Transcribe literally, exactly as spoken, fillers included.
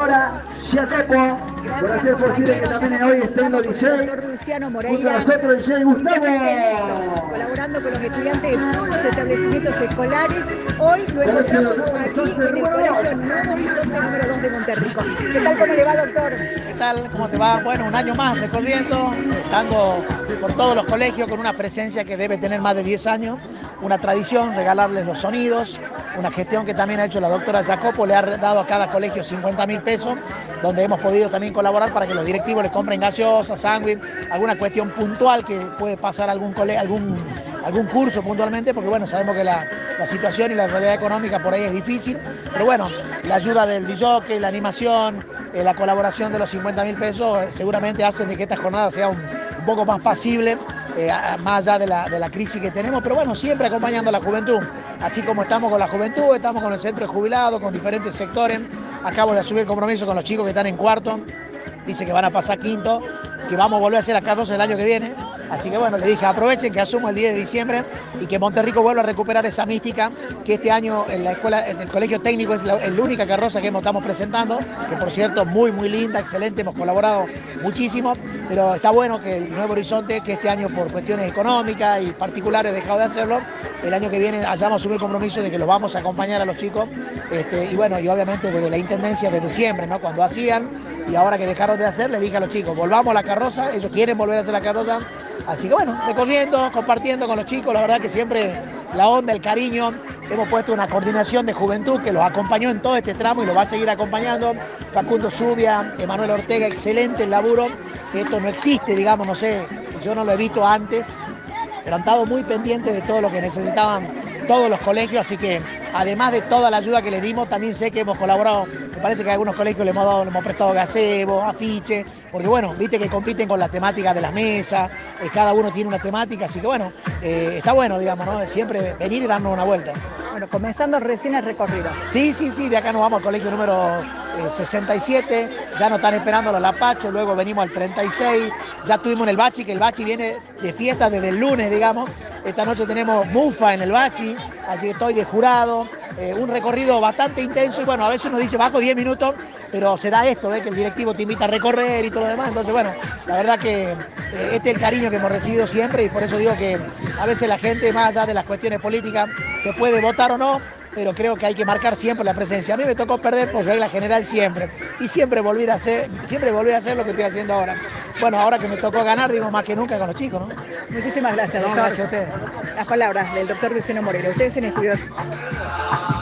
coladora Jacopo por hacer posible que también hoy estén los D J. Luciano Junto a Moreira, nosotros D J Gustavo. colaborando con los estudiantes de todos los establecimientos escolares. Hoy lo encontramos aquí en el Colegio Nuevo Horizonte número dos de Monterrico. ¿Qué tal, cómo le va, doctor? ¿Qué tal? ¿Cómo te va? Bueno, un año más recorriendo, estando por todos los colegios con una presencia que debe tener más de diez años, una tradición, regalarles los sonidos, una gestión que también ha hecho la doctora Jacopo, le ha dado a cada colegio cincuenta mil pesos, donde hemos podido también colaborar para que los directivos les compren gaseosa, sándwich, alguna cuestión puntual que puede pasar algún, cole, algún, algún curso puntualmente, porque bueno, sabemos que la, la situación y la realidad económica por ahí es difícil, pero bueno, la ayuda del D J, la animación, eh, la colaboración de los cincuenta mil pesos eh, seguramente hacen de que esta jornada sea un, un poco más pasible, eh, más allá de la, de la crisis que tenemos, pero bueno, siempre acompañando a la juventud, así como estamos con la juventud, estamos con el centro de jubilados, con diferentes sectores. Acabo de asumir compromiso con los chicos que están en cuarto, dice que van a pasar quinto, que vamos a volver a hacer la carroza el año que viene. Así que bueno, le dije, aprovechen que asumo el diez de diciembre y que Monterrico vuelva a recuperar esa mística que este año en la escuela, en el colegio técnico es la, es la única carroza que estamos presentando, que por cierto muy muy linda, excelente, hemos colaborado muchísimo, pero está bueno que el Nuevo Horizonte, que este año por cuestiones económicas y particulares dejado de hacerlo, el año que viene hayamos asumido el compromiso de que los vamos a acompañar a los chicos, este, y bueno, y obviamente desde la Intendencia, desde siempre, ¿no? Cuando hacían y ahora que dejaron de hacer, les dije a los chicos, volvamos a la carroza, ellos quieren volver a hacer la carroza. Así que bueno, recorriendo, compartiendo con los chicos, la verdad que siempre la onda, el cariño, hemos puesto una coordinación de juventud que los acompañó en todo este tramo y los va a seguir acompañando. Facundo Zubia, Emanuel Ortega, excelente el laburo, esto no existe, digamos, no sé, yo no lo he visto antes, pero han estado muy pendientes de todo lo que necesitaban todos los colegios, así que además de toda la ayuda que les dimos, también sé que hemos colaborado, me parece que a algunos colegios le hemos dado, le hemos prestado gazebos, afiches, porque bueno, viste que compiten con la temática de las mesas, eh, cada uno tiene una temática, así que bueno, eh, está bueno, digamos, ¿no? Siempre venir y darnos una vuelta. Bueno, comenzando recién el recorrido. Sí, sí, sí, de acá nos vamos al colegio número eh, sesenta y siete, ya nos están esperando los Lapacho, luego venimos al treinta y seis, ya estuvimos en el Bachi, que el Bachi viene de fiesta desde el lunes, digamos, esta noche tenemos Mufa en el Bachi, así que estoy de jurado, eh, un recorrido bastante intenso y bueno, a veces uno dice bajo diez minutos, pero se da esto, ¿eh? Que el directivo te invita a recorrer y todo lo demás, entonces bueno, la verdad que eh, este es el cariño que hemos recibido siempre y por eso digo que a veces la gente, más allá de las cuestiones políticas, se puede votar o no, pero creo que hay que marcar siempre la presencia. A mí me tocó perder por regla general siempre, y siempre volver a hacer, siempre volver a hacer lo que estoy haciendo ahora. Bueno, ahora que me tocó ganar, digo más que nunca con los chicos, ¿no? Muchísimas gracias, doctor. No, gracias a ustedes. Las palabras del doctor Luciano Moreira. Ustedes en estudios.